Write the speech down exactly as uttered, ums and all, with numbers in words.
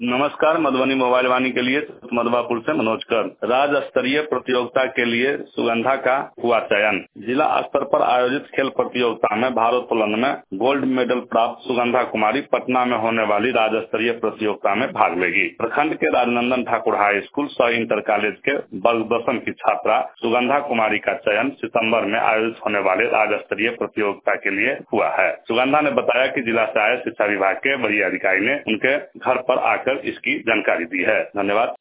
नमस्कार, मधुबनी मोबाइल वाणी के लिए मधवापुर से मनोज कर। राज्य स्तरीय प्रतियोगिता के लिए सुगंधा का हुआ चयन। जिला स्तर पर आयोजित खेल प्रतियोगिता में भारोत्तोलन में गोल्ड मेडल प्राप्त सुगंधा कुमारी पटना में होने वाली राज्य स्तरीय प्रतियोगिता में भाग लेगी। प्रखंड के राजनंदन ठाकुर हाई स्कूल सह इंटर कॉलेज के वर्ग दसम की छात्रा सुगंधा कुमारी का चयन सितम्बर में आयोजित होने वाले राज्य स्तरीय प्रतियोगिता के लिए हुआ है। सुगंधा ने बताया कि जिला से आए शिक्षा विभाग के वरीय अधिकारी ने उनके घर पर आकर इसकी जानकारी दी है। धन्यवाद।